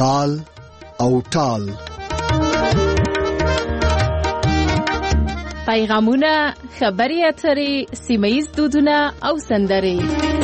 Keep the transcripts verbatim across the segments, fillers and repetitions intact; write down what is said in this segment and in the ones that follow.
تال او ټال. پیغامونه، خبري اترې، سیمه‌ییز دودونه او سندرې.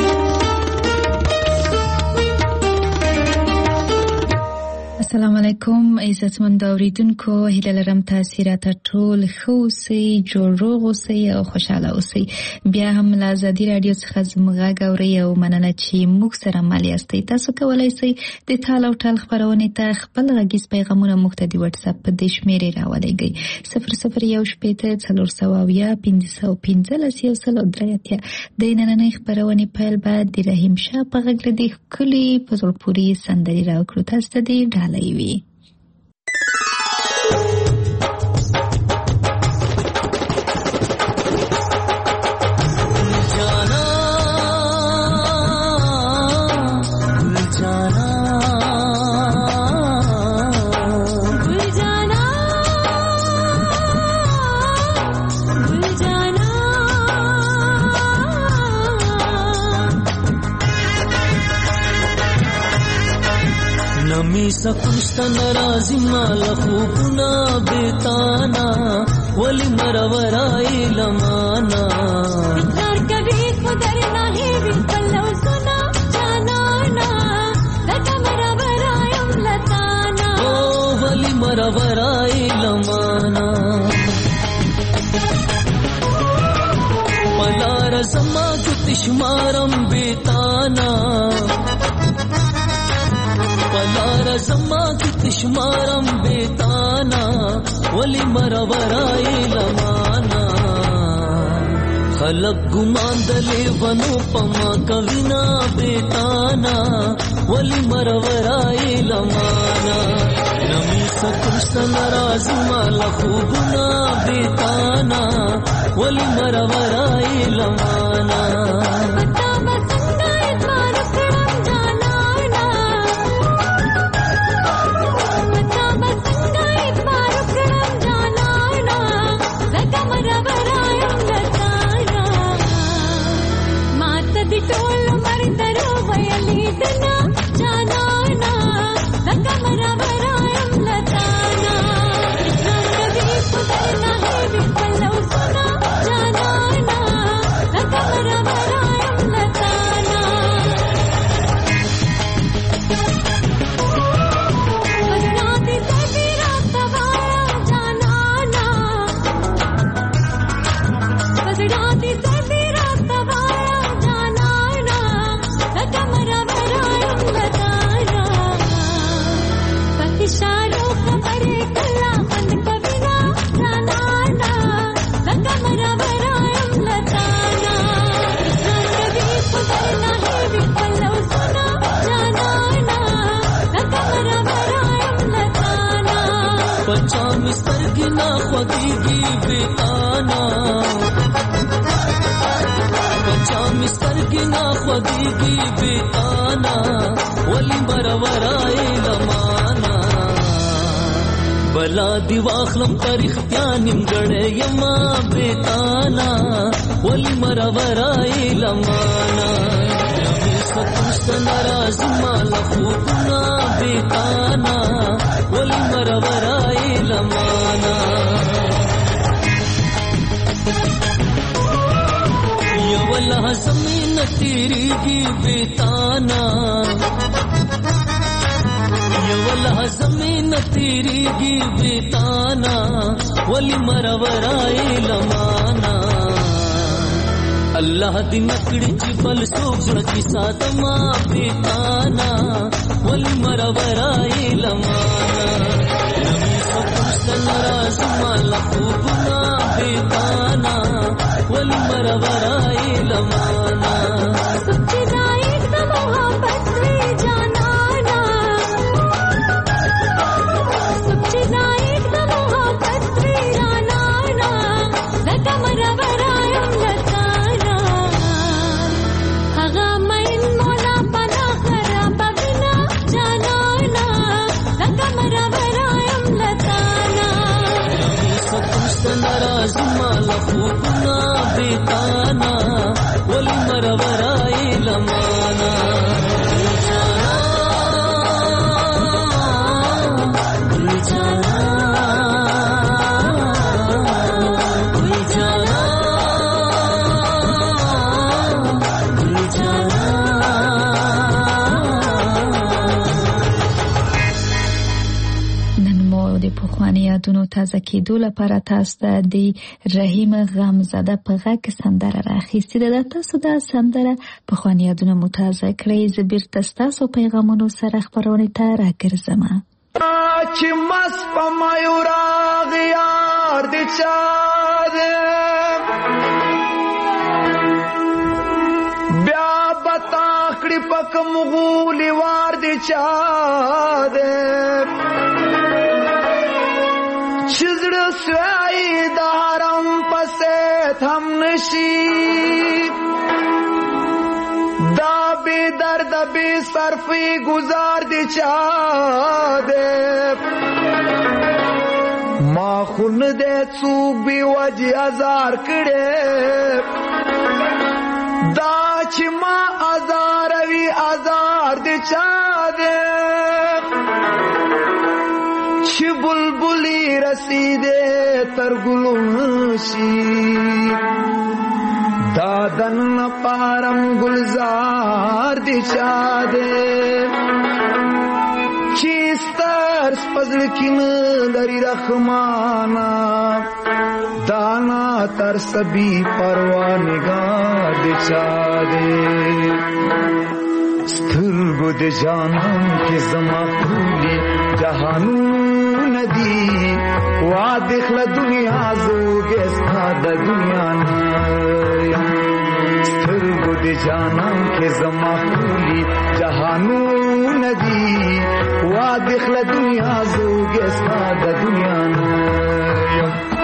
السلام علیکم عزتمن اوریدونکو، هیله لرم تاسو راته ټول ښه اوسئ، جوړ روغ اوسئ او خوشاله اوسئ. بیا هم له ازادي رادیو څخه زموږ غږ اورئ او مننه چې موږ سره مل یاستئ. تاسو کولی شئ د ټال او ټال خپرونې ته خپل غږیز پیغامونه موږ ته د واتس اپ په دې شمېرې راولېږئ: صفر صفر یو شپېته څلور سوه اویا پنځه سوه پنځلس یو سل او درې اتیا. د نننۍ خپرونې پیل باید د رحیم شاه په غږ له دې ښکلې په زړه پورې سندرې راوکړو. تاسو ته دې ډالۍ وي. سکوشت نرازی مال خوبنا بیتانا ولی مرورای لمانا اقرار کبھی خدر نہیں بالکل لو سنا جانانا لکا مرورائیم لتانا او ولی مرورای لمانا پلار زما کتشمارم بیتانا پلار زما کی تشمارم بیتانا ولی مرورای لمانا خلق گمان دلی ونو پما کوینا بیتانا ولی مرورای لمانا نمی سکشت نراز مال خوبنا بیتانا ولی مرورای لمانا بلا دی واخلم تاریخ پیانیم گڑے یما بیتانا ولی مرورای لمانا نمی ستوشت نراز مال خوبنا بیتانا ولی مرورای لمانا یا واللہ زمین تیری گی بیتانا والله زمین تیری گی بیتانا ولی مرورای لمانا اللہ دی نکڑی چی بل سوکڑ کی ساتما بیتانا ولی مرورای لمانا نمی سکوشت نراز مال خوبنا بیتانا ولی مرورای لمانا سچی دائیک دا محبت وی جانا نراز مال خوبنا بیتانا ولی مرورا یادونو تازه کېدو لپاره تاسو ته د رحیم غمزده په غږ سندره راخیستې ده. تاسو دا سندره پخواني یادونه مو تازه کړئ. زه بیرته ستاسو پیغامونو سره خپرونې ته راګرځم. چې مست په مایوراغ یار د چا ده بیا بتا کړي پک مغولي وار د چا ده چې زړه سوای د حرم پسې هم نشي دا بی درد بی صرفی گزار دی چا دے ما خون دے چوک بی وجی ازار کڑے دا چی ما ازار وی ازار دی چا دے چی بلبلی رسیدے ترگلونشی دادن پارم گلزار دی چا دے چیستر سپزل کن دری رخمانا دانا تر سبی پروانگار دی چا دے سترگو دی جانم کی زما پولی جہانو ندی وادخل دنیا زوگستا دا دنیا نایا سترگو دی جانم کے زما پولی جہانو ندی وادخل دنیا زوگستا دا دنیا نایا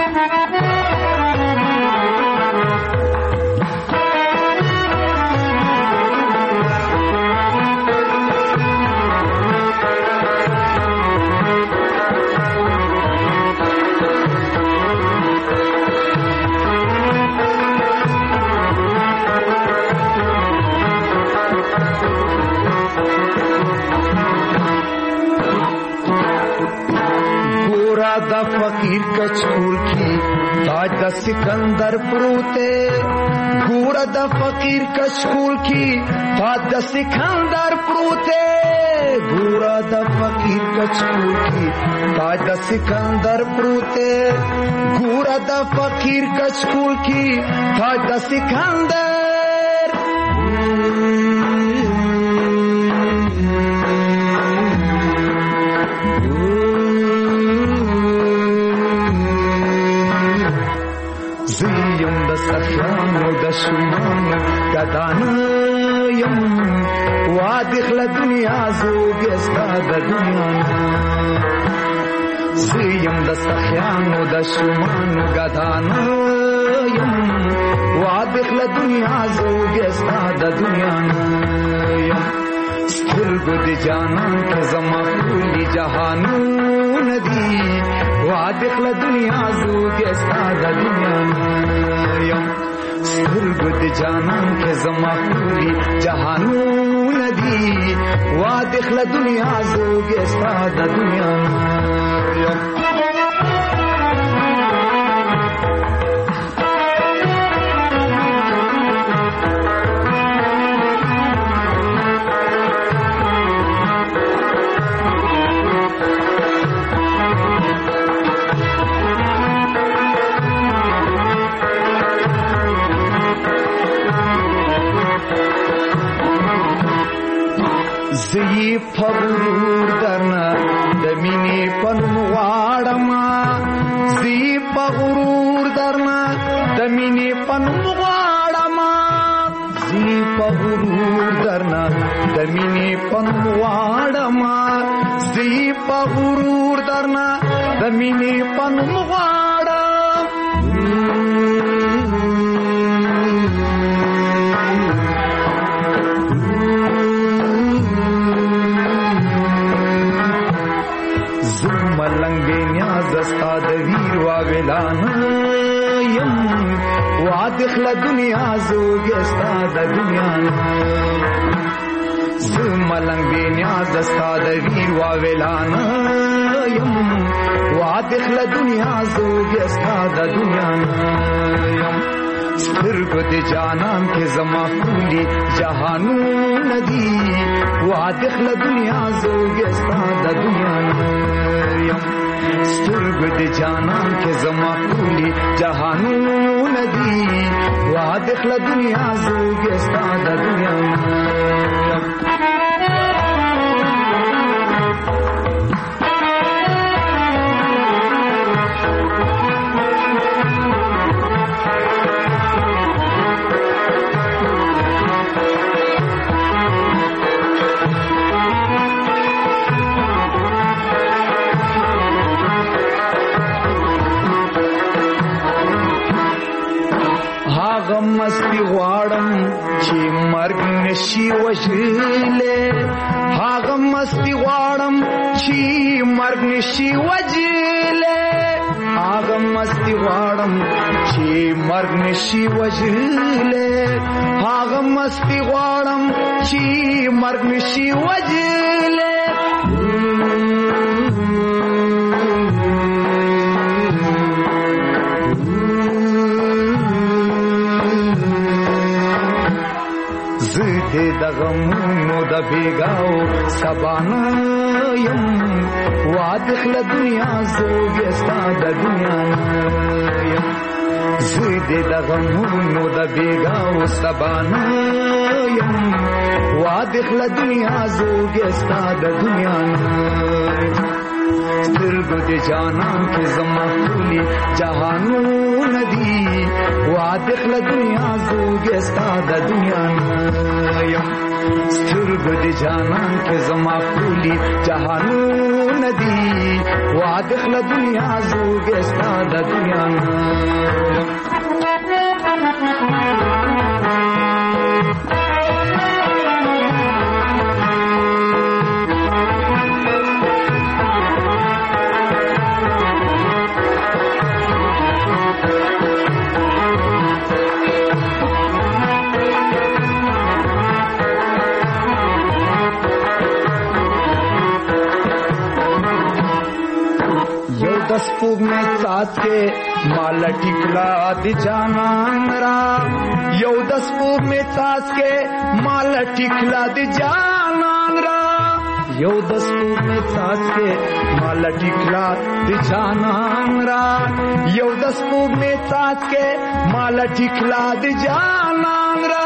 دا فقیر کچکول کی تاج دا سکندر پروتے گورا دا فقیر کچکول کی تاج دا سکندر پروتے گورا دا فقیر کچکول کی تاج دا سکندر پروتے گورا دا فقیر کچکول کی تاج دا سکندر زیم د سخیانو د شمانو گدانیم وادخل دنیا زوگستا د دنیا زیم د سخیانو د شمانو گدانیم وادخل دنیا زوگستا د دنیا سترگو دی جانان کے زما پولی جہانو ندی وادخل دنیا زوگستا دا دنیا نایم سترگو دی جانان کے زما پولی جہانو ندی وادخل دنیا زوگستا دا دنیا نایم زی پغرور درنا دمینی پنمواڑما زی پغرور درنا دمینی پنمواڑما زی پغرور درنا دمینی پنمواڑما زی پغرور درنا دمینی پنمواڑا ملنگ بے نیاز استا دویر واویلان یم وادخل دنیا زوگ استا دنیا ملنگ بے نیاز استا دویر واویلان یم وادخل دنیا زوگ استا دنیا یم سترگو دی جانان کے زما پولی جہانو ندی وادخله دنیا زوګستا د دنیا یم سترګې د جانان کې زما ټولي جهانونه دي وادخله دنیا زوګستا د دنیا یم مستی غواړم چې مرګ نشي وژلې هاغه مستی غواړم چې مرګ نشي وژلې هاغه مستی غواړم چې مرګ نشي وژلې هاغه مستی غواړم چې مرګ نشي وژلې د غمونو د بیگاو سبانا یم وادخله دنیا زوګستا د دنیا یم زید د غمونو د بیگاو سبانا یم وادخله دنیا زوګستا د دنیا سترګو د جانان کې زما ټولي جهانونه دي وادخله دنیا زوګستا د دنیا یم سترګو د جانان کې زما ټولي جهانونه دي وادخله دنیا زوګستا د دنیا یم दसपूब में साथ के माला टिकला दि जानन रा यौ दसपूब में साथ के माला टिकला दि जानन रा यौ दसपूब में साथ के माला टिकला दि जानन रा यौ दसपूब में साथ के माला टिकला दि जानन रा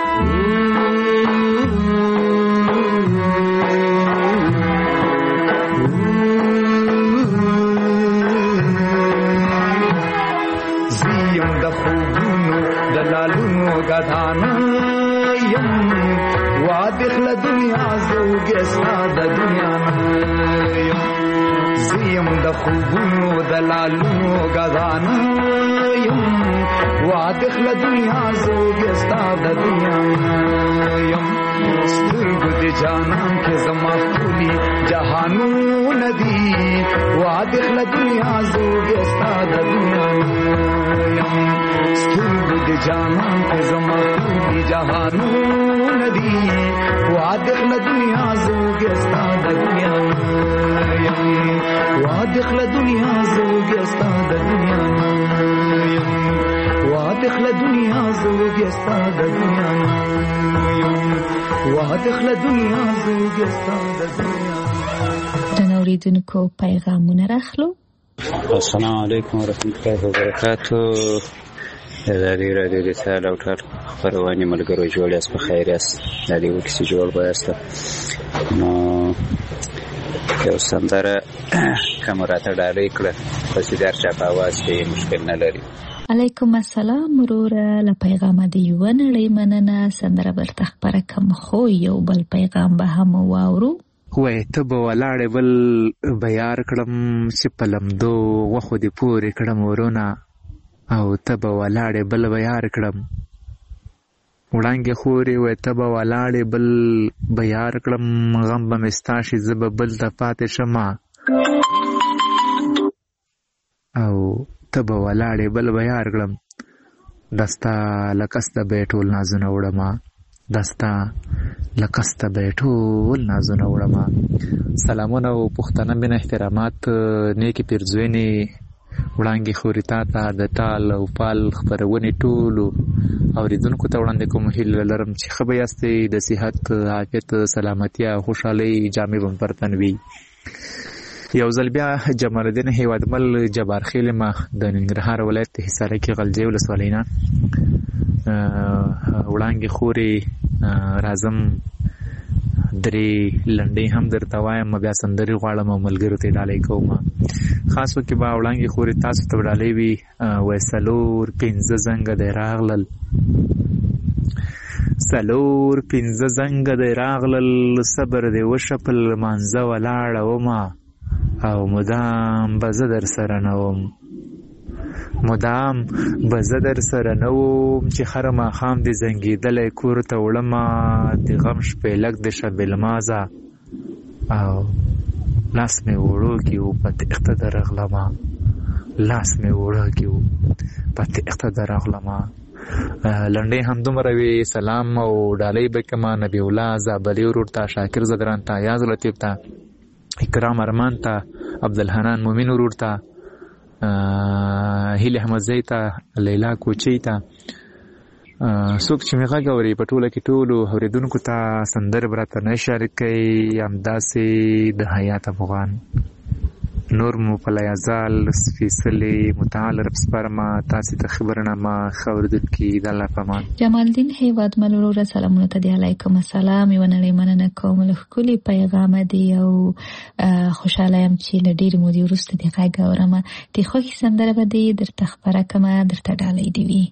دلالونو غدانا یم وادخله دنیا زوګستا د دنیا یم زیم د خوبونو دلالونو غدانا یم وادخله دنیا زوګستا د دنیا یم سترګو د جانان کې زما ټولي جهانونه دي وادخله دنیا زوګستا د دنیا یم سترګو د جانان کې زما ټولي جهانونه دي وادخله دنیا زوګستا د دنیا یم وادخله دنیا زوګستا د دنیا یم وادخله دنیا زوګستا د دنیا یم وادخله دنیا زوګستا د دنیا. د اوریدونکو پیغامونه راخلو. السلام علیکم ورحمۃ اللہ وبرکاتہ. دادی رادیو د تعالی او ټول خبرونه ملګرو جوړ یاست په خیر یاست. دادی وکړي جوړ بایاست. نو یو سندره کمراته ډالې کړه په سیدار چا په आवाज کې مشکل نه لري. علیکم السلام وروره. له پیغامه دی یو نړۍ مننه. سندره برته خبره کوم خو یو بل پیغام به هم واورو. وای ته به ولاړې بل بیار کړم چې په لمدو وخو دې پورې کړم ورونه او ته به ولاړې بل بیار کړم وړانګې خورې. وای ته به ولاړې بل بیار کړم غم به مې ستا شي زه به بل ته پاتې شمه او ته به ولاړې بل بیار کړم دستا لکسته به ټول نازونه وړمه دستا لکسته به ټول نازونه وړمه. سلامونه او پښتنه بین احترامات نیکی پیرزوینې وړانګې خوري تا ته د ټال او پال خپرونې ټولو اورېدونکو ته وړاندې کوم هیله لرم چې ښه به یاستئ، د صحت، عافیت، سلامتیا او خوشحالۍ جامې به پر تن وي. یو ځل بیا جمال الدین هیوادمل جبار خیل ما د ننګرهار ولایت حصارک غلجی ولسوالۍ نه وړانګې خوري راځم درې لنډۍ هم درته وایم، بیا سندرې غواړم او ملګرو ته ډالۍ کوم. خاص وکې به وړانګې خوري تاسو ته ډالۍ وي وایي څلور پنځه زنګه دی راغلل، څلور پنځه زنګه دی راغلل، صبر دی وشه په لمانځه ولاړه ومه او مدام به زه در سره نه وم، مدام به زه در سره نه وم چې هره ماښام دې زنګېدلی کور ته وړمه د غم شپېلک د شب المازه او لاس مې وړو کې و په تېښته درغلمه، لاس مې وړو کې و په تېښته درغلمه. لنډۍ همدومره وي. سلام او ډالۍ به کومه نبي الله زابلي ورور ته، شاکر زدران ته، یاز لطیف ته، اکرام ارمان ته، عبدالحنان مومن ورور ته، هیله احمدزی ته، لیلا کوچی ته، څوک چې مې غږ اوري په ټوله کې ټولو اورېدونکو ته سندرې به راته نه شریک کوي. همداسې د حیات افغان نور مو په لیازال سپېڅلې متعال رب سپارمه، تاسې ته خبرنامه ښه اورېدونکي د الله په امان. جمال الدین هیوادمل وروره سلامونه ته دی، علیکم السلام. یوه نړۍ مننه کوم له ښکلي پیغامه دی او خوشحاله یم چې له ډېرې مودې وروسته دې غږ اورمه. د خوښې سندره به دې درته خپره کړمه، درته ډالۍ دې وي.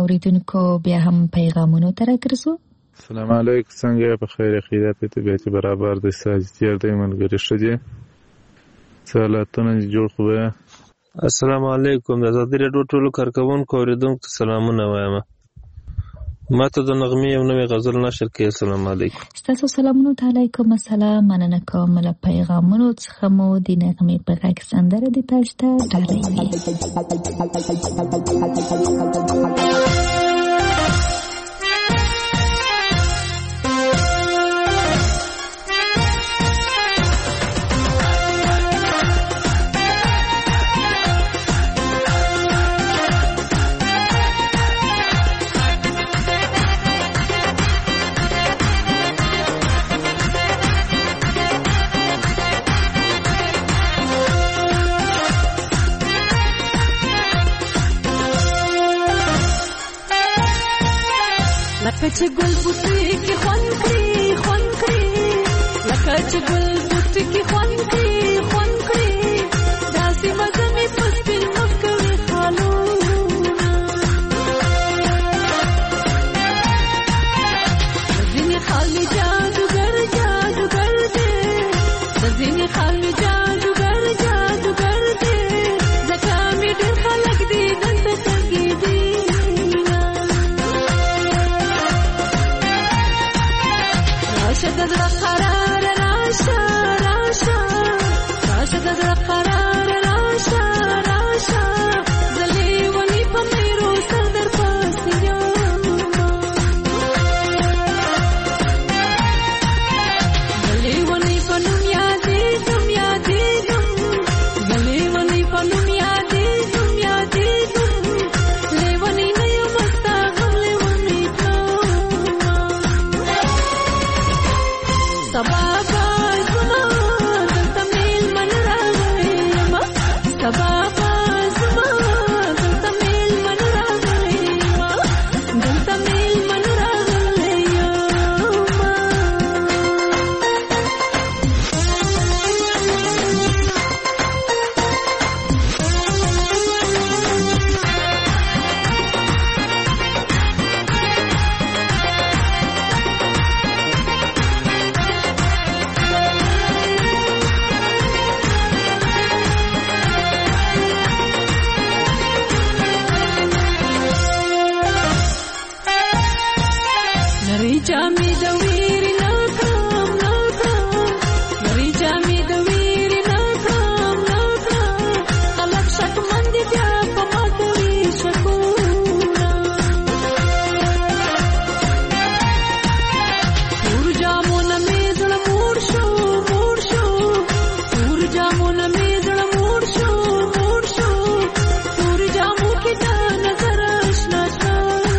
اوریدونکو بیا هم پیغامونو ته راګرځو. السلام علیکم، څنګه په خیر خیریت طبیعت برابر د ساجتیر د ملګری شته سلامتونه جوړ خو. السلام علیکم، د آزادۍ راډیو ټولو کارکوونکو اوریدونکو ته سلامونه وایم. ماته د نغمې یو نوی غزل نشر کړئ. السلام علیکم. ستاسو سلامونه ته علیکم السلام. مننه کوم له پیغامونو څخه مو د نغمې په غږ سندره د تاج ته ډالۍ. لکه چې ګل بوټي کې خوند کړي خوند کړي، لکه چې ګل بوټي کې خوند کړي خوند کړي، داسې مزه مې په سپین مخ کوي خالونه. د ځینې خال مې جادوګر جادوګر دی، د ځینې خال مې جادوګر جادوګر دی، ځکه مې ډېر خلک دي دلته تګېدي. راشه د زړه قرار راشه راشه، راشه د زړه قرار راشه راشه، زه لیونی په میرو سر در پسې یمه، زه لیونی په نوم یادېږم یادېږم، زه لیونی په نوم یادېږم یادېږم، لیونی نه یم ستا غم لیونی کړمه. سبا بازما دلته میلمن راغلی یمه، سبا بازما دلته میلمن راغلی یمه، دلته میلمن راغلی یمه. نری جامې د ویرې نه کړم نه کړم، نری جامې د ویرې نه کړم نه کړم، خلک شکمن دي بیا په ما کوي شکونه. تور جامونه مې زړه موړ شو موړ شو، تور جامونه مې زړه موړ شو موړ شو، تور جامو کې د نظر اشنا شومه.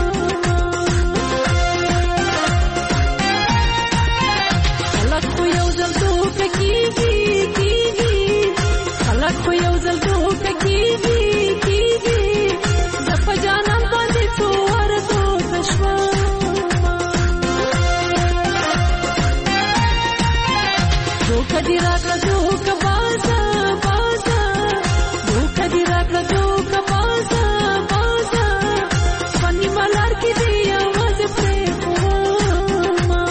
خلک خو یو ځل دوکه کېږي کېږي، خلک خو یو ځل دوکه کېږي کېږي، زه په جانان باندې څو واره دوکه شومه. دوکه دې راکړه دوکه بازه بازه، دوکه دې راکړه دوکه بازه بازه، په نیمه لار کې دې یوازې پرېښومه.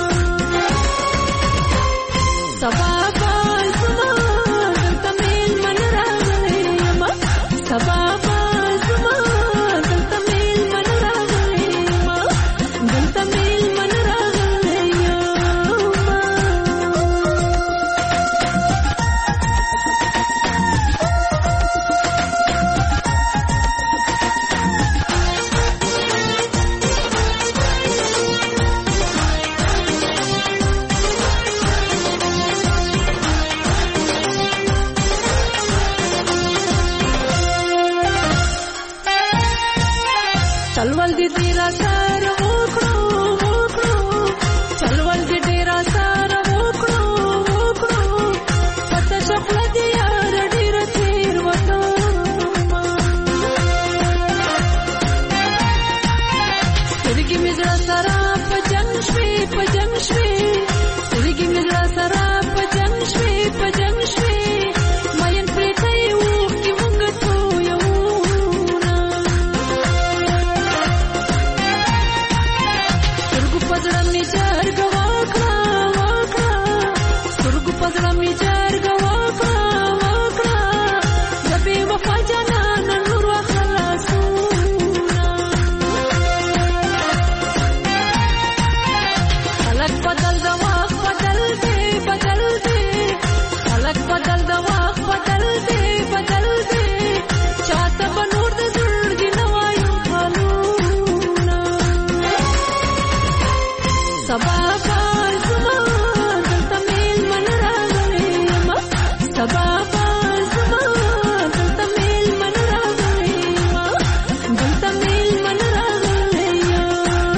سبا بازما دلته میلمن راغلی یمه، سبا بازما دلته میلمن راغلی یمه، دلته میلمن راغلی یمه. چلول دې ډېره سره وکړو وکړو، چلول دې ډېره سره وکړو وکړو، په تشه خوله دې یاره ډېره تېروتمه. سترګې مې زړه سره په جنګ شوې په جنګ شوې، سترګې مې زړه سره په جنګ شوې په جنګ شوې، مین پرېته یې اوښکې مونږ تویوونه. می جرګه وکړه وکړه د بې وفا جانانه نور وخلاصونه خلک بدل د وخت بدل دی بدل دی خلک بدل د وخت بدل دی بدل دی چاته به نور د زړګي نه وایو حالونه سبا کال زما دلته میلمن راغلی یم سبا کال زما دلته میلمن راغلی یم دلته میلمن راغلی یم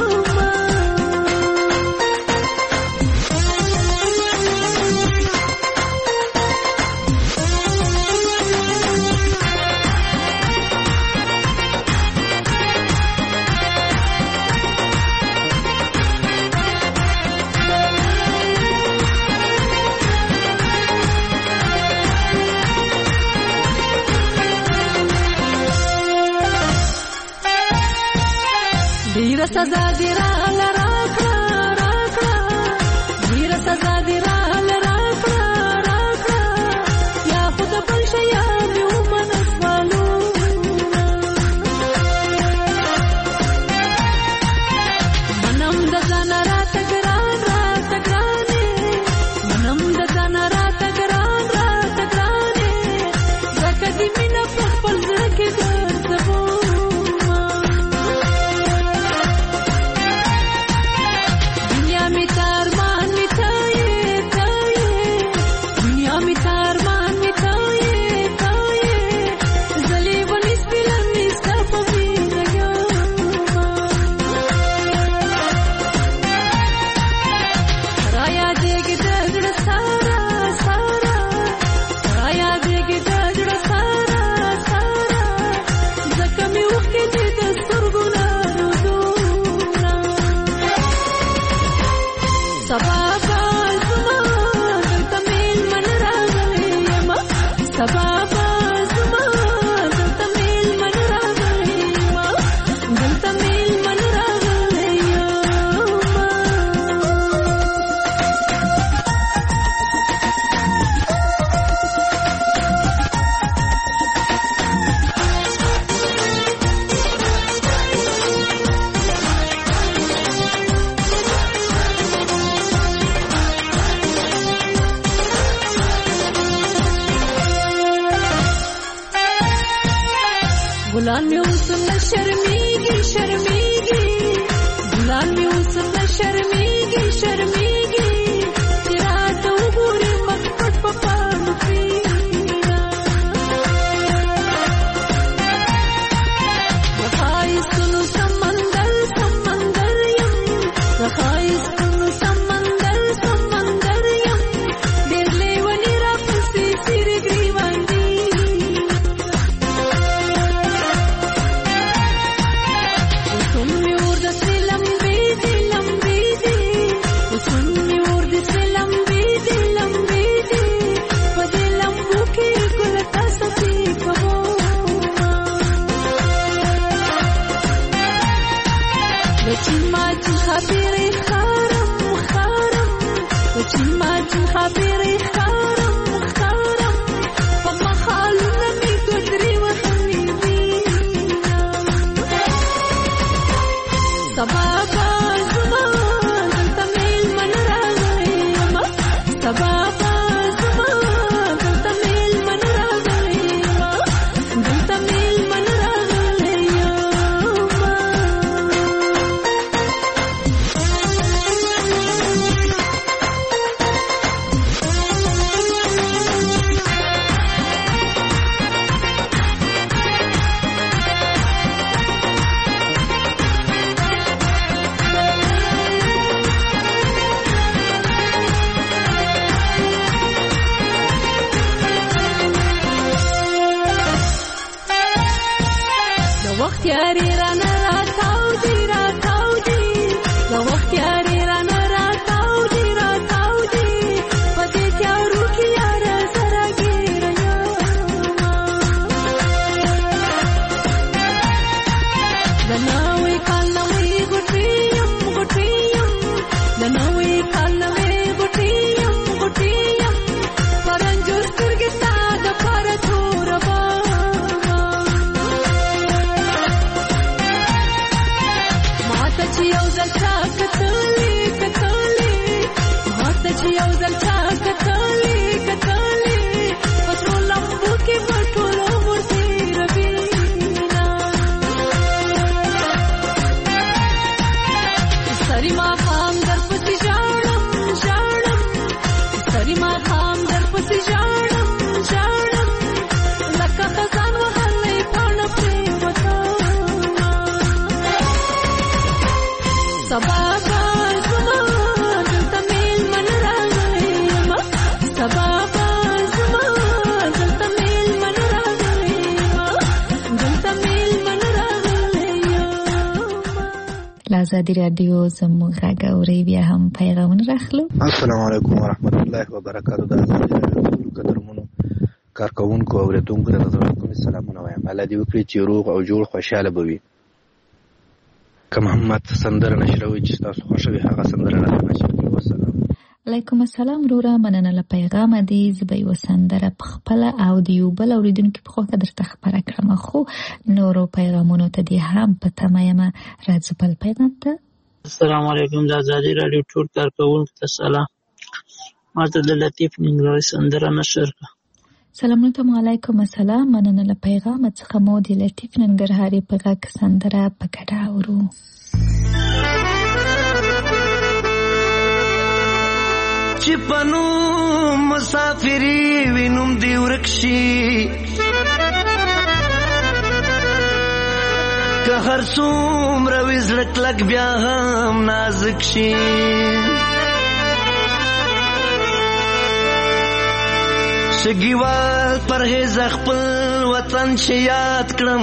ډیره سزا دې راله راکړه راکړه ډیره سزا دې راله راکړه راکړه یا خو د بل شیان مې ومنه سوالونه منم د ځانه راته ګران راته ګرانې منم د ځانه راته ګران راته ګرانې ځکه دې مینه په خپل زړه کې ګرځوم ګلان مې اوس نه شرمېږي شرمېږي ګلان مې اوس نه شرمېږي شرمېږي چې راته وګورې مخ پټ په پاڼو پرېږده د ښایستونو سمندر سمندر یم د ښایستونو سمندر سمندر یم ډېر لیوني راپسې څېرې ګریوان دي خبرې خارم خارم چې ما چې خبرې خارم خارم په مخالونه مې ګدرې وهلې دي سبا کال زما دلته میلمن راغلی یم سبا کال زما دلته میلمن راغلی یم دلته میلمن راغلی یم ما خام در پسې ژاړم ژاړم لکه خزان وهلی پاڼه پرېوته سبا به زما دلته مېلمن راغلی یم سبا به زما دلته مېلمن راغلی یم دلته مېلمن راغلی یم لازادي رادیو زموږ غږ اورئ بیا هم پیغامونه راخلو. السلام علیکم ورحمت الله وبرکاتو. د ازادي رادیو ټولو قدرمنو کارکوونکو او اورېدونکو ته د زړه کومې سلامونه وایم. الله دې وکړي چې روغ او جوړ خوشحاله به وي. که محمد سندره نشروي چې تاسو خوښوي هغه سندره راته نشر کړئ. والسلام علیکم السلام وروره، مننه له پیغامه دې. زه به یوه سندره پخپله او د یو بل اورېدونکي په خوښه درته خپره کړم، خو نورو پیغامونو ته دې هم په تمه یمه. راځو بل پیغام ته. السلام علیکم. د ازادي راډیو ټول کارکوونکو ته سلام. ماته د لطیف ننګرهاري سندره نشر کړه. سلامونه ته علیکم السلام، مننه له پیغامه څخه مو د لطیف ننګرهاري په غږ سندره په ګډه اورو. چې پنو مسافری وینم دی ورکشي که هر څومره وي زړه کلک بیا هم نازک شي شګیوال پرهیز خپل وطن چې یاد کړم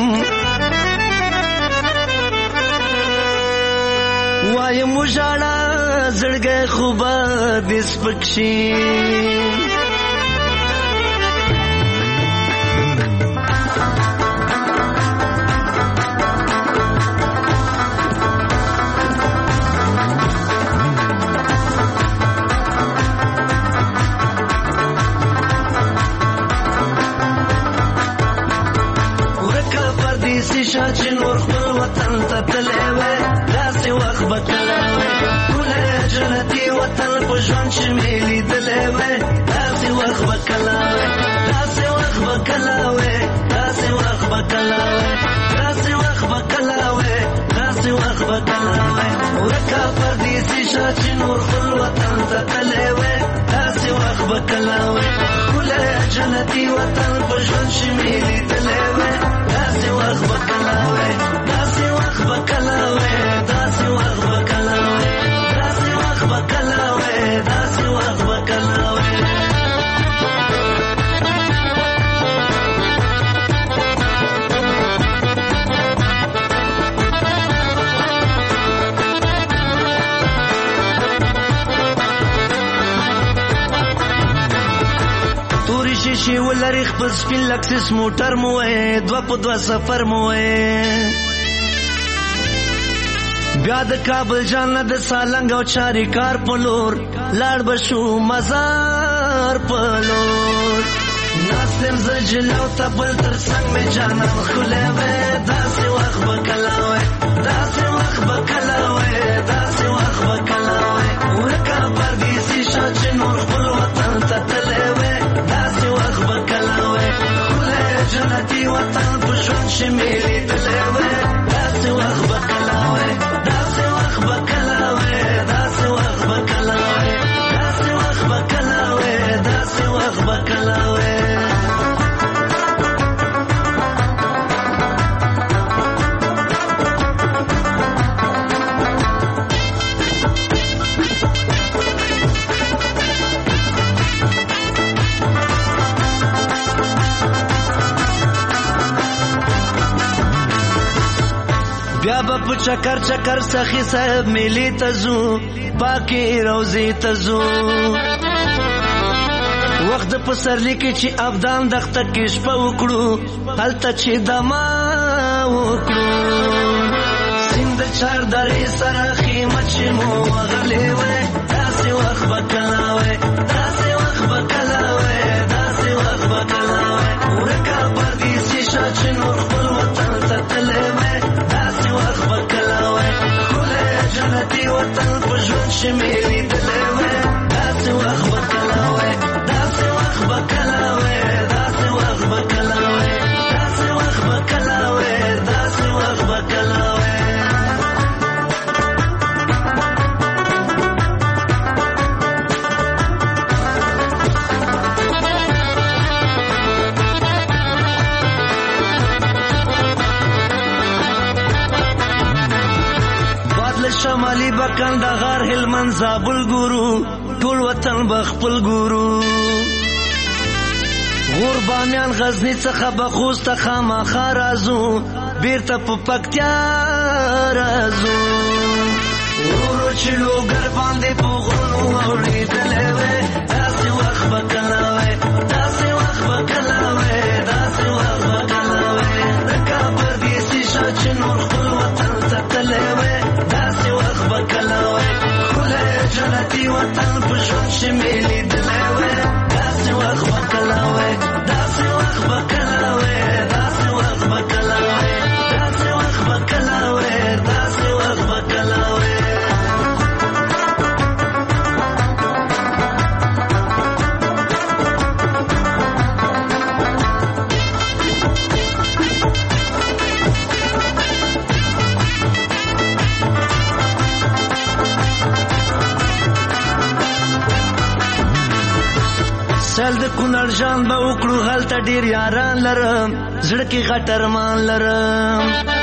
وایم وژاړه زړګی خو به دې سپک شي ورکه پردیسي شه چې نور خپل وطن ته تللی وی داسې وخت به کله وی ټولی جنتي وطن په ژوند چې مې لیدلی وی داسې وخت به کله وی داسې وخت به کله وی داسې وخت به کله وی داسې وخت به کله وی داسې وخت به کله وی ورکه پردیسي شه چې نور خپل وطن ته تللی وی داسې وخت به کله وی ټولی جنتي وطن په ژوند چې مې لیدلی وی داسې وخت به کله وی داسې وخت به کله وی داسې وخت به کله وی داسې وخت به کله وی داسې وخت به کله وی تورې شیشې ولري خپل سپین لکسس موټر مو وی دوه په دوه سفر مو وی بیا د کابل جانه د سالنګ او چاري کار په لور لاړ بشو مزار په لور ناستم زه جلو ته بل تر څنګ مې جانان ښکلی وی داسې وخت به کله وی داسې وخت به کله وی داسې وخت به کله وی ورکه پردیسي شه چې نور خپل وطن ته تللی وی داسې وخت به کله وی ښکلی جنتي وطن په ژوند چې مې لیدلی وی داسې وخت به کله وی داسې وخت به کله وی داسې وخت به کله وی داسې وخت به کله وی داسې وخت به کله وی بیا به په چکر چکر سخی صاحب میلی ته ځو پاکې روضې ته ځو وخت د پسرلي کې چې ابدان دښته کې شپه وکړو هلته چې دما وکړو سیند د چار درې سره خیمه چې مو وغلی وی داسې وخت به کله وی داسې وخت به کله وی داسې وخت به کله وی ورکه پردیسي شه چې نور خپل وطن ته تللی وی داسې وخت به کله وی ښکلی جنتي وطن په ژوند چې مې لیدلی وی داسې وخت به کله وی داسې وخت به کله وی داسې وخت به کله وی داسې وخت به کله وی داسې وخت به کله وی کندهار هلمند زابل ګورو ټول وطن بخپل ګورو غور بامیان غزنی څخه بخوست خامخا راځو بیرته په پکتیا راځو ورو چې لوګر باندې په غرونو اوریدلې وې داسې وخت به کله وې داسې وخت به کله وې داسې وخت به کله وې د کابل دیسي شاه چې نور خپل وطن ته تللی وې داسې وخت به کله وې ښکلی جنتي وطن په ژوند چې مې لیدلی وې داسې وخت به کله وې داسې وخت به کله وې داسې وخت به کله وې داسې وخت به کله وې داسې وخت به کله وې سل د کونړ جان به وکړو هلته ډېر یاران لرم زړه کې غټ ارمان لرم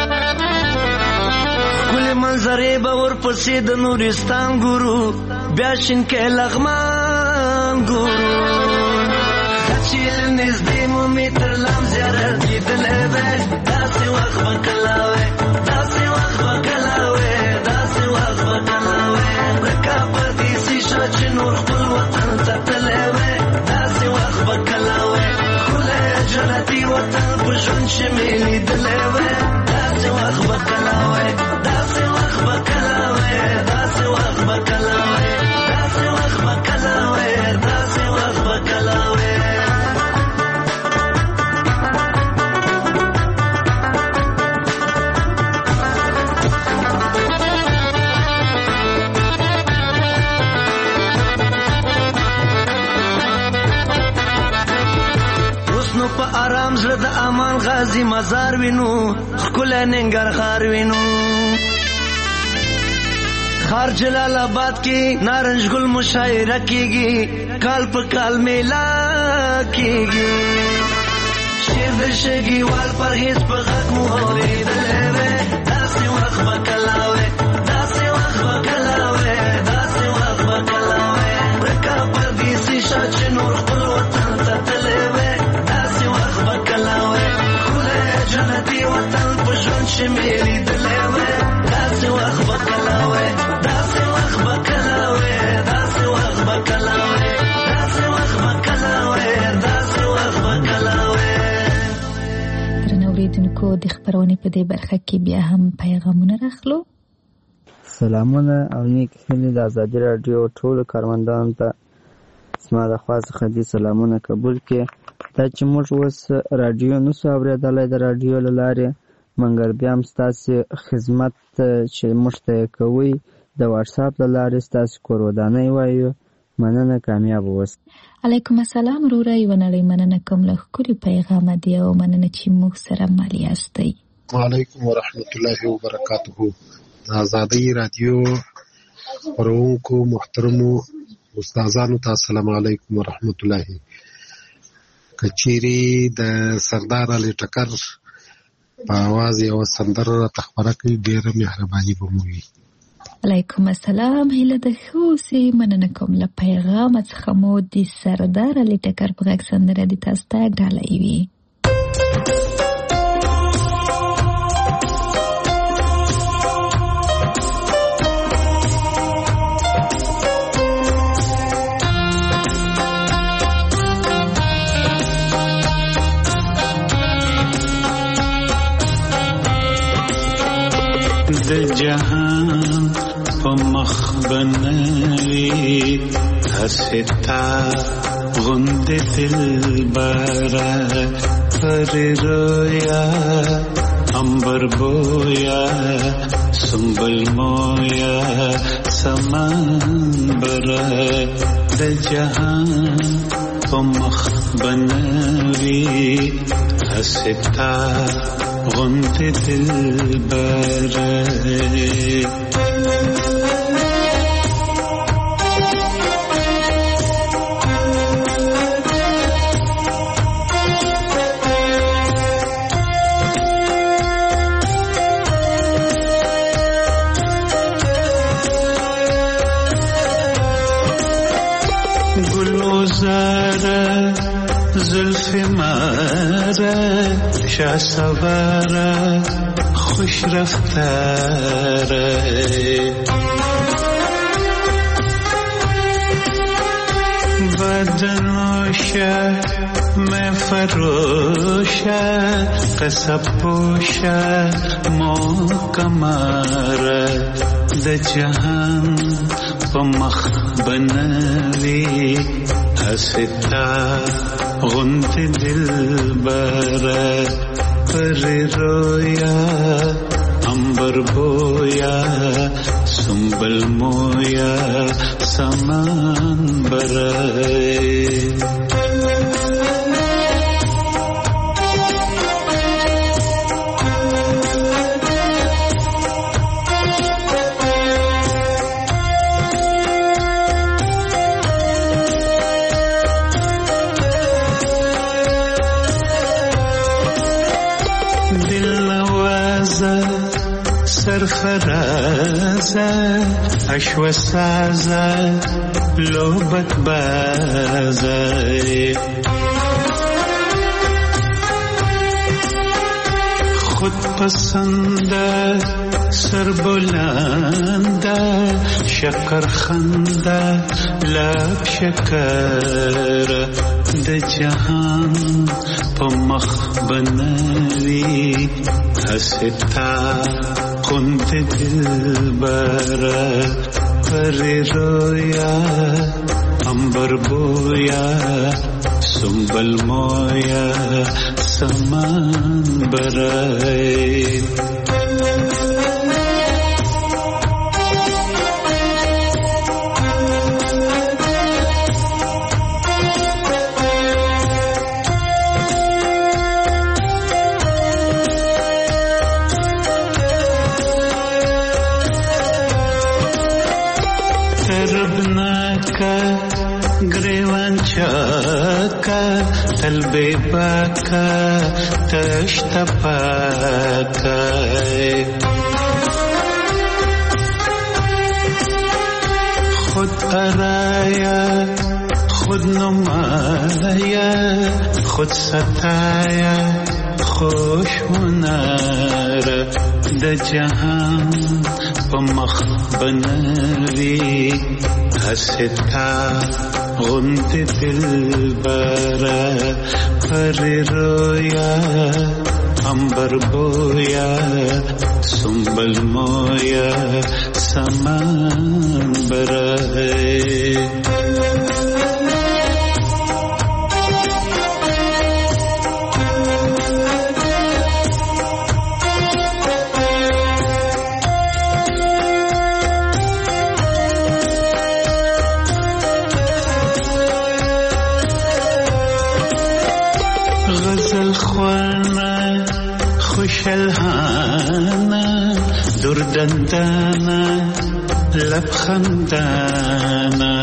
ښکلې منظرې به ورپسې د نورستان ګورو بیا شینکۍ لغمان ګورو چې له نږدې مو مې تر لام زیارت لیدلی وی داسې وخت به کله وی داسې وخت به کله وی داسې وخت به کله وی د کابل دیسي شاه چې نور خپل وطن ته تللی وی داسې وخت به کله وی ښکلی جنتي وطن په ژوند چې مې لیدلی وی داسې وخت به کله وی داسې وخت به کله وی داسې وخت به کله وی داسې وخت به کله وی داسې وخت به کله وی په آرام زړه د امان غازی مزار وینو ښکلی ننګرهار وینو خار جلال آباد کې نارنج ګل مشاعره کیږي کال په کال میلا کیږي شیر د شګیوال پرهیز په غږ مو اورېدلی وی داسې وخت به کله وی داسې وخت به کله وی داسې وخت به کله وی د کابل دیسي شاه چې نور خپل وطن ته تللی وی جنتي وطن په ژوند چې مې لیدلی وی داسې وخت به کله وی داسې وخت به کله وی داسې وخت به کله وی داسې وخت به کله وی داسې وخت به کله وی درنو اورېدونکو د خپرونې په دې برخه کې بیا هم پیغامونه راخلو سلامونه او نیک هیلې د ازادي راډیو ټولو کارمندانو ته زما د خوا څخه دې سلامونه قبول کړي دا چې موږ اوس راډیو نسو اورېدلی د راډیو له لارې مګر بیا هم ستاسې خدمت چې موږ ته یې کوئ د واټساپ له لارې ستاسې کور ودانۍ وایو مننه کامیاب اوسئ علیکم السلام وروره یوه نړۍ مننه کوم له ښکلي پیغامه دی او مننه چې موږ سره مل یاستئ وعلیکم ورحمت الله وبرکاته د ازادۍ راډیو خپرونکو محترمو استادانو ته السلام علیکم ورحمت الله کچيري د سردار علي ټکر په आवाज یو سندره راته خبره کوي ډېره مهرباني به مو وي علیکم السلام هیله د ښه اوسئ مننه کوم له پیغامه څخه مو د سردار علي ټکر په غږ سندره د تاسو ته ډالۍ وي د جهان په مخ بنوي حستا غند دلبرا پر رویا امبر بویا سنبل مویا سمان برا د جهان په مخ بنوي حستا غند دلبرا گذاره زلف مره شاه سواره خوش رفتاره بدنوشه میں فروشه قصب پوشه مو کماره د جهان په مخ بنوي استا غنت دلبره پر رویا امبر بویا سنبل مویا سمان برائے سرفرازه اشو سازه لوبت بازه خود پسنده سر بلنده شکر خنده لب شکر د جهان په مخ بنوي هستا كنت دلبره پر رویا امبر بویا سنبل مویا سمان برائے تلبي باكا تشتباكا خود أرايا خود نمايا خود ستايا خوش ونارا د جهان پمخ بنوي هستا غنت دلبره پر رویا امبر بویا سنبل مویا سمان برائے شلهانا دردندانا لبخندانا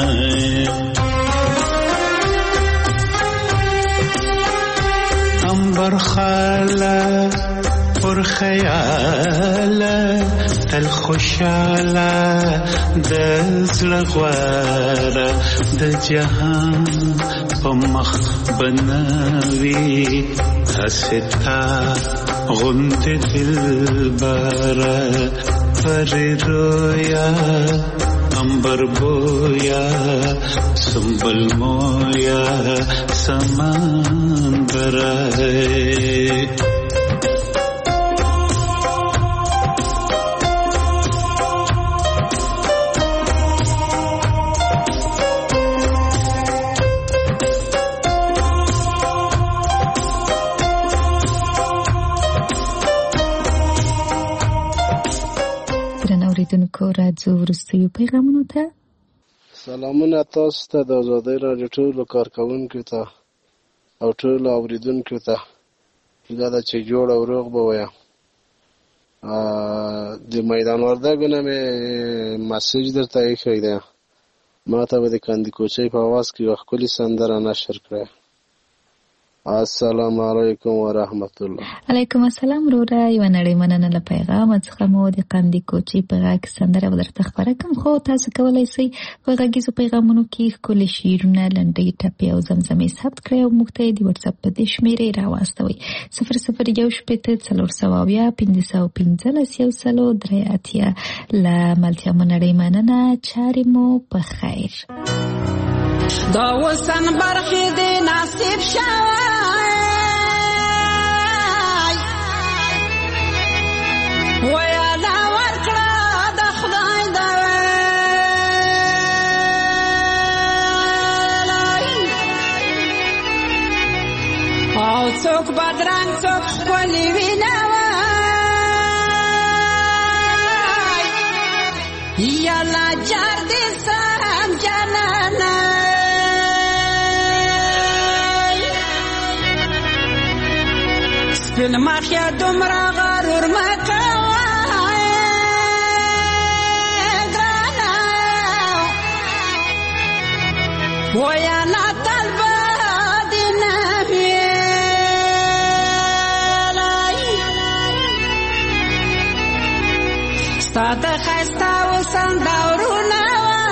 انبر خالا پر خیالا تل خوشالا دل زلغوارا د جهان په مخ بنوي هستا غنت دلبره پر رویا امبر بویا سنبل مویا سمان برائے راځو وروستیو پیغامونو ته. سلامونه تاسو ته د آزادۍ راډیو ټولو کارکوونکو ته او ټولو اوریدونکو ته. هیله ده چې جوړ او روغ به وایه. د میدان وردګو نه مې مسیج درته ایښی دی، ما ته به د کندي کوچۍ په اواز کې یوه ښکلې سندره نشر کړی. السلام علیکم ورحمت الله. علیکم السلام وروره. یوه نړۍ مننه له پیغامه څخه مو د قندي کوچي په غږ سندره به درته خپره کړم، خو تاسو کولی شئ په غږیزو پیغامونو کې ښکلي شعرونه، لنډۍ، ټپې او زمزمې ثبت کړئ او موږ ته یې د وټساپ په دې شمېرې راواستوئ: صفر صفر یو شپېته څلور سوه اویا پنځه سوه پنځلس یو سلو درې اتیا. له ملتیا مو نړۍ مننه. چارې مو په خیر. دا وسن برخې دې نصیب شوی ویاله ورکړه د خدای د ویلای او څوک بدرنګ څوک ښکلي وینوی یاله جار دې سم جانانه سپین مخیا دومره غرور مه کوه ګرانه ویاله تل به دې نه ویلی ستا د ښایسته حسن دورونه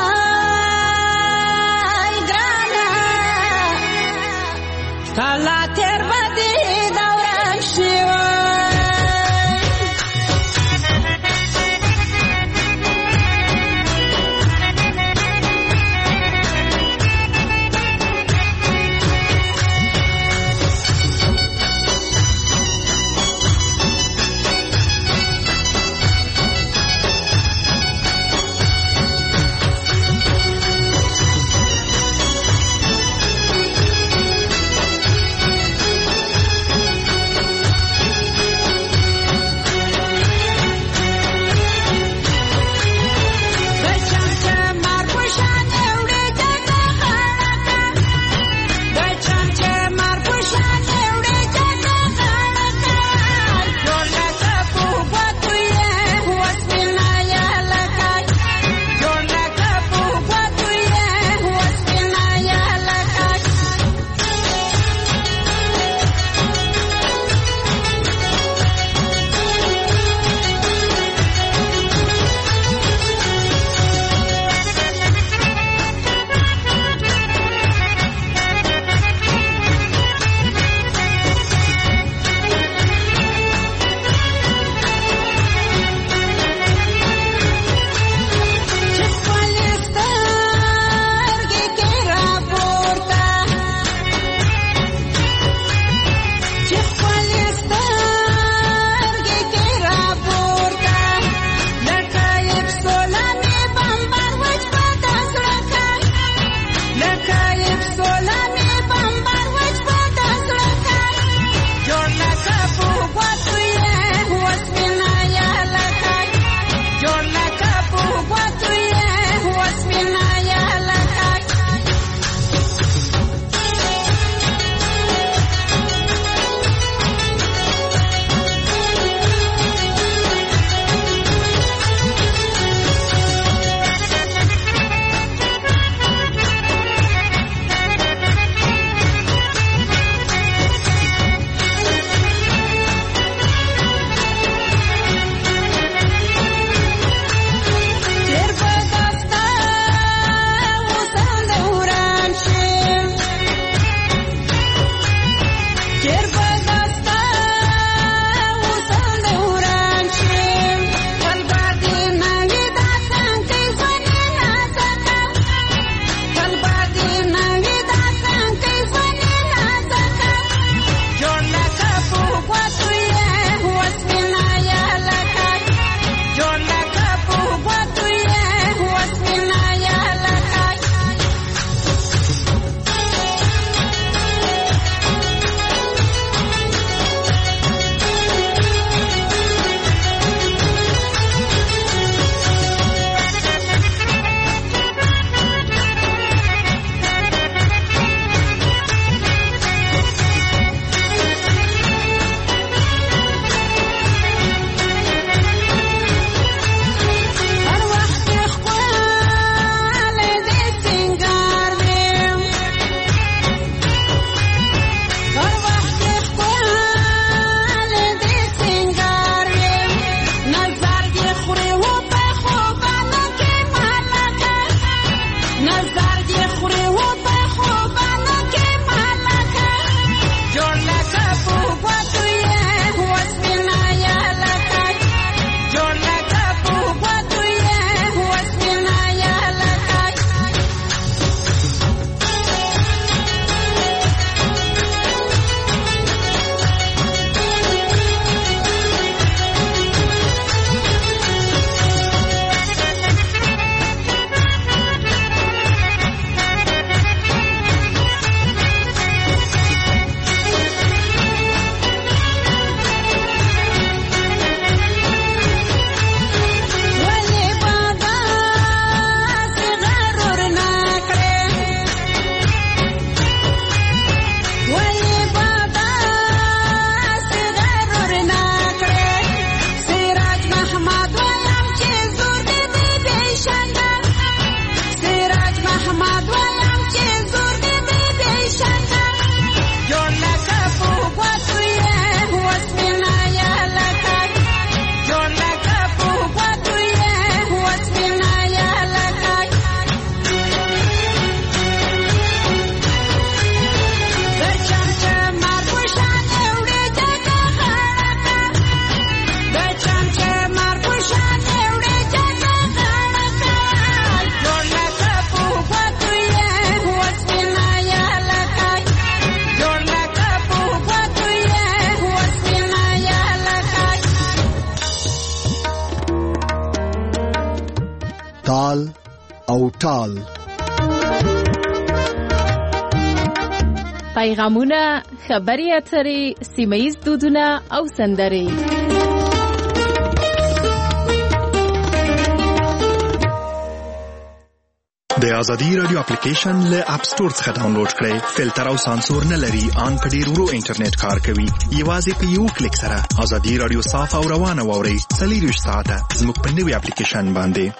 وای ګرانه کله تېر به دې دوران شي او ټال. پیغامونه، خبري اترې، سیمه‌ییز دودونه او سندرې. د ازادي رادیو اپلیکیشن له اپ سٹور څخه ډاونلوډ کړئ. فلټر او سانسور نه لري، ان په ډیر ورو انټرنیټ کار کوي. یوازې په یو کلیک سره ازادي رادیو صاف او روانه واورئ. څلورویشت ساعته زموږ په نوي اپلیکیشن باندې.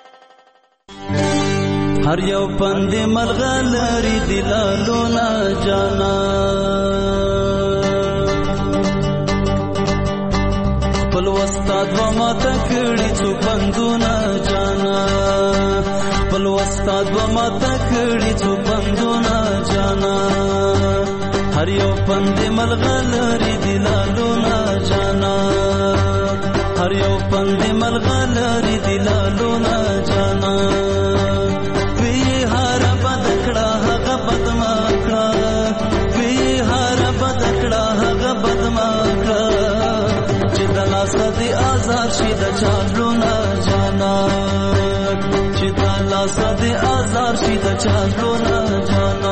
هر یو پند ملغلری دلالو نا جانا خپل استاد و ما تکړی څو پندونه جانا خپل استاد و ما تکړی څو پندونه جانا هر یو پند ملغلری دلالو نا جانا هر یو پند ملغلری دلالو نا جانا سدی آزار شید چالو نا جانا چیتا لا سدی آزار شید چالو نا جانا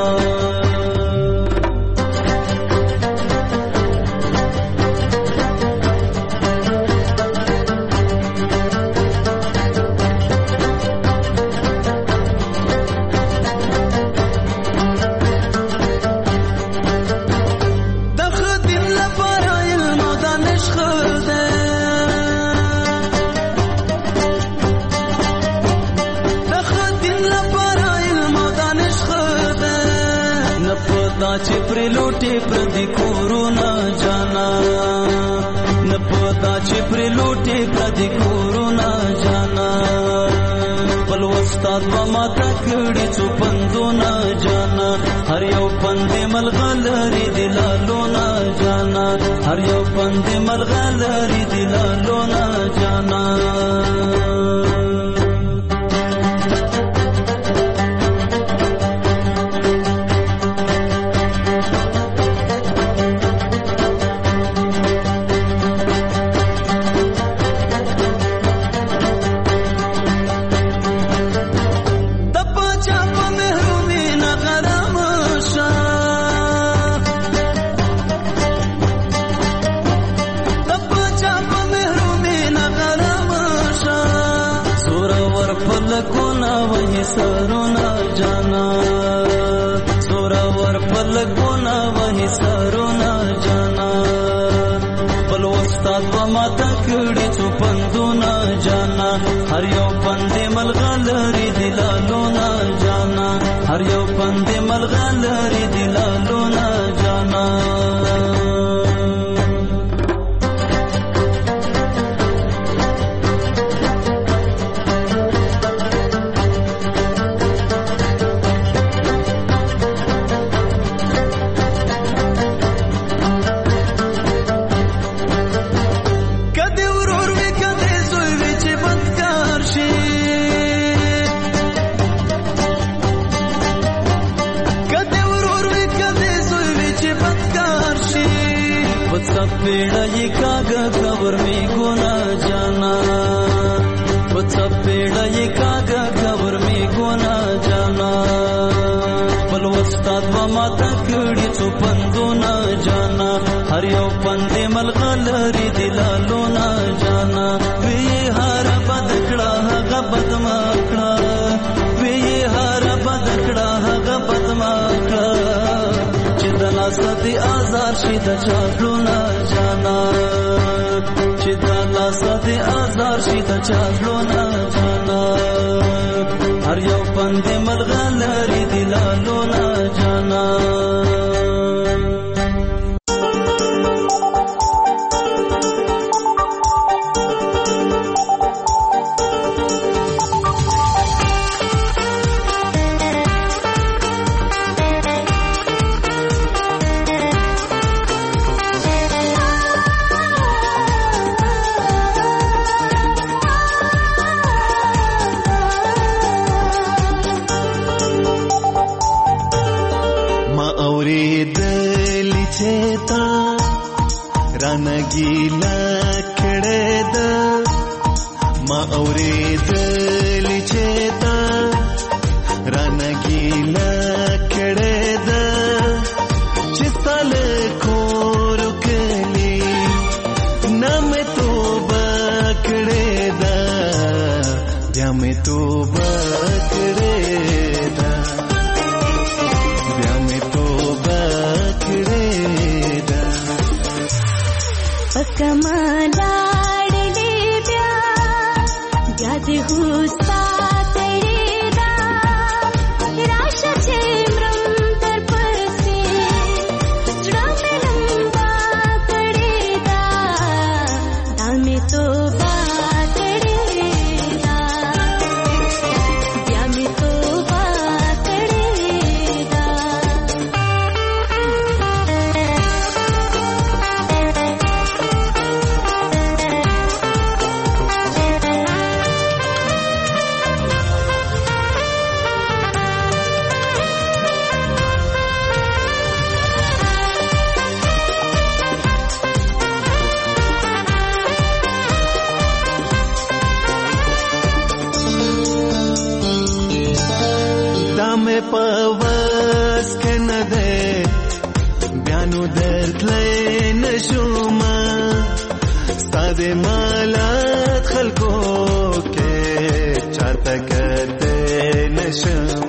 چې پر لوټي پر دې کورونا جانا نه پتا چې پر لوټي پر دې کورونا جانا بل استاد و ما تکړی څو پندونه جانا هر یو پند ملغلری دلالو نا جانا هر یو پند ملغلری دلالو نا جانا سرونا جانا سورا ور پلگونا وہی سرونا جانا بل استاد و ما تکړی څو پندونه جانا هر یو پند ملغلری دلالو نا جانا هر یو پند ملغلری دلالو نا جانا पेड़ा ये कागा खबर में गुना जाना बच्चा पेड़ा ये कागा खबर में गुना जाना बल उस्ताद व माता कड़ी څو پندونه जाना हर یو پندې ملغلری دلالو نا जाना وی هر بدکړه هغه بدمکړه وی هر بدکړه هغه بدمکړه چې د لاسدي آزار شي د چالو نا जाना چې د لاسدي آزار شي د چالو نا जाना هر یو پندې ملغلری دلالو نا जाना गीला कड़े दा मा औरे दली चेता پوس کې نه ده بیانو درتلې نشوم ستاسو مالات خلکو کې چاته کته نشوم